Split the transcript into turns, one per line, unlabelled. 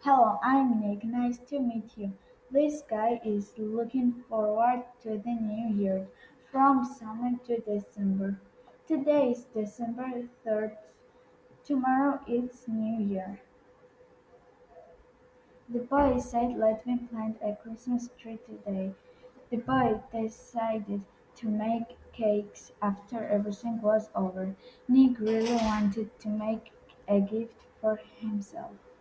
Hello, I'm Nick. Nice to meet you. This guy is looking forward to the new year, from summer to December. Today is December 3rd. Tomorrow is New Year. The boy said, "Let me plant a Christmas tree today." The boy decided to make cakes after everything was over. Nick really wanted to make a gift for himself.